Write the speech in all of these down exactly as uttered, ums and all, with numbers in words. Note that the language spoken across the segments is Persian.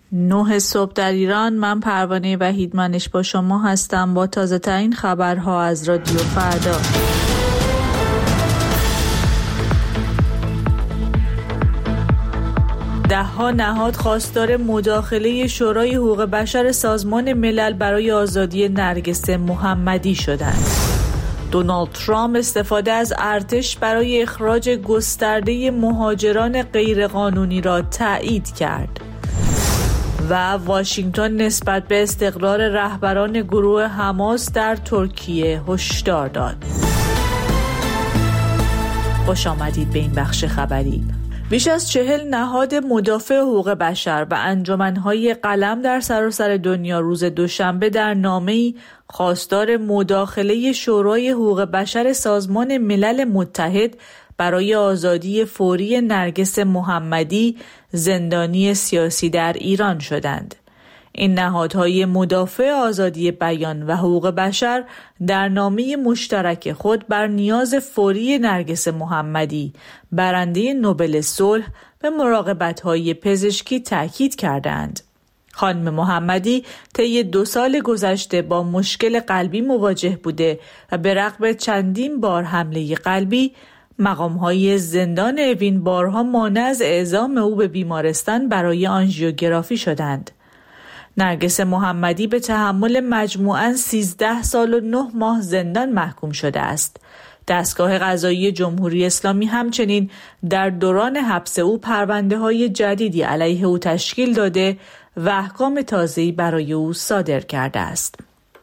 نه صبح در ایران. من پروانه وحیدمنش با شما هستم با تازه ترین خبرها از رادیو فردا. ده ها نهاد خواستار مداخله شورای حقوق بشر سازمان ملل برای آزادی نرگس محمدی شدند. دونالد ترامپ استفاده از ارتش برای اخراج گسترده مهاجران غیرقانونی را تایید کرد. و واشنگتن نسبت به استقرار رهبران گروه حماس در ترکیه هشدار داد. خوش آمدید به این بخش خبری. بیش از چهل نهاد مدافع حقوق بشر و انجمن‌های قلم در سراسر دنیا روز دوشنبه در نامه‌ای خواستار مداخله شورای حقوق بشر سازمان ملل متحد برای آزادی فوری نرگس محمدی، زندانی سیاسی در ایران شدند. این نهادهای مدافع آزادی بیان و حقوق بشر در نامه مشترک خود بر نیاز فوری نرگس محمدی، برنده نوبل صلح، به مراقبت‌های پزشکی تاکید کردند. خانم محمدی طی دو سال گذشته با مشکل قلبی مواجه بوده و به رغم چندین بار حمله قلبی، مقام‌های زندان اوین بارها مانع از اعزام او به بیمارستان برای آنژیوگرافی شدند. نرگس محمدی به تحمل مجموعاً سیزده سال و نه ماه زندان محکوم شده است. دستگاه قضایی جمهوری اسلامی همچنین در دوران حبس او پرونده‌های جدیدی علیه او تشکیل داده و احکام تازه‌ای برای او صادر کرده است.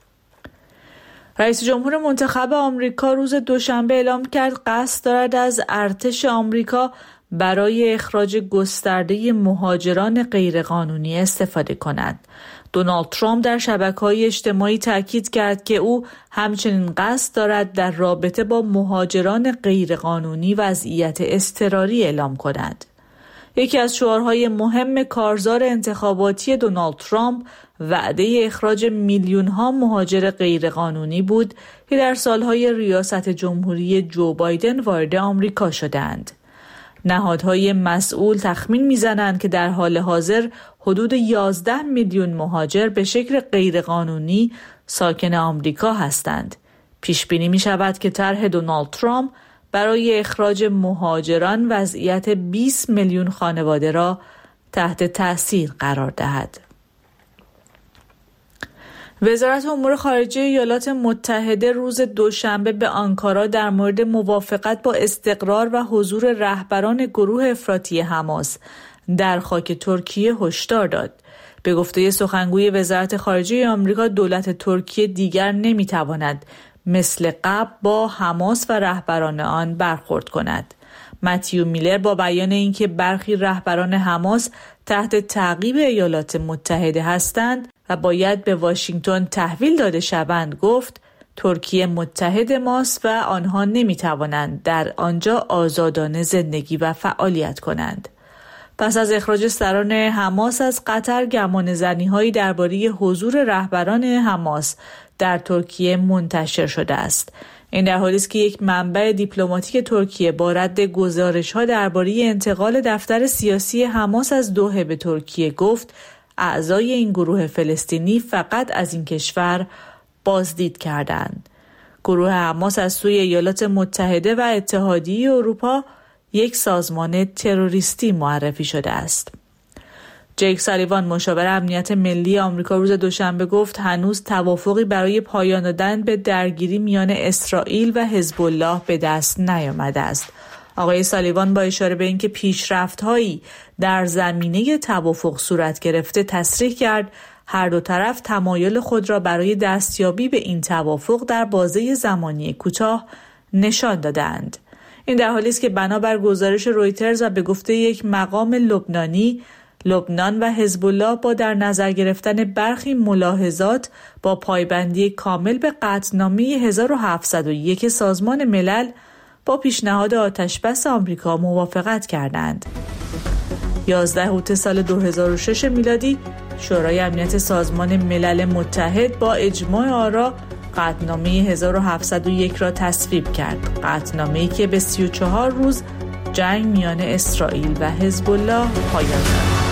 رئیس جمهور منتخب آمریکا روز دوشنبه اعلام کرد قصد دارد از ارتش آمریکا برای اخراج گسترده مهاجران غیرقانونی استفاده کند. دونالد ترامپ در شبکه‌های اجتماعی تاکید کرد که او همچنین قصد دارد در رابطه با مهاجران غیرقانونی وضعیت اضطراری اعلام کند. یکی از شعارهای مهم کارزار انتخاباتی دونالد ترامپ وعده اخراج میلیون‌ها مهاجر غیرقانونی بود که در سالهای ریاست جمهوری جو بایدن وارد آمریکا شدند. نهادهای مسئول تخمین می‌زنند که در حال حاضر حدود یازده میلیون مهاجر به شکل غیرقانونی ساکن آمریکا هستند. پیش بینی می‌شود که طرح دونالد ترامپ برای اخراج مهاجران وضعیت بیست میلیون خانواده را تحت تأثیر قرار دهد. وزارت امور خارجه ایالات متحده روز دوشنبه به آنکارا در مورد موافقت با استقرار و حضور رهبران گروه افراطی حماس در خاک ترکیه هشدار داد. به گفته سخنگوی وزارت خارجه آمریکا، دولت ترکیه دیگر نمیتواند مثل قبل با حماس و رهبران آن برخورد کند. متیو میلر با بیان اینکه برخی رهبران حماس تحت تعقیب ایالات متحده هستند و باید به واشنگتن تحویل داده شوند گفت ترکیه متحد ماست و آنها نمیتوانند در آنجا آزادانه زندگی و فعالیت کنند. پس از اخراج سران حماس از قطر، گمانه‌زنی‌هایی درباره حضور رهبران حماس در ترکیه منتشر شده است. این در حالی است که یک منبع دیپلماتیک ترکیه با رد گزارش‌ها درباره انتقال دفتر سیاسی حماس از دوحه به ترکیه گفت اعضای این گروه فلسطینی فقط از این کشور بازدید کردند. گروه حماس از سوی ایالات متحده و اتحادیه اروپا یک سازمان تروریستی معرفی شده است. جیک سالیوان، مشاور امنیت ملی آمریکا، روز دوشنبه گفت هنوز توافقی برای پایان دادن به درگیری میان اسرائیل و حزب الله به دست نیامده است. آقای سالیوان با اشاره به اینکه پیشرفت‌هایی در زمینه توافق صورت گرفته تصریح کرد هر دو طرف تمایل خود را برای دستیابی به این توافق در بازه زمانی کوتاه نشان دادند. این در حالی است که بنابر گزارش رویترز و به گفته یک مقام لبنانی، لبنان و حزب الله با در نظر گرفتن برخی ملاحظات با پایبندی کامل به قطعنامه هزار و هفتصد و یک سازمان ملل با پیشنهاد آتشبس آمریکا موافقت کردند. یازده اوت سال دو هزار و شش میلادی شورای امنیت سازمان ملل متحد با اجماع آرا قطعنامه هزار و هفتصد و یک را تصویب کرد. قطعنامه‌ای که به سی و چهار روز جنگ میان اسرائیل و حزب الله پایان یافت.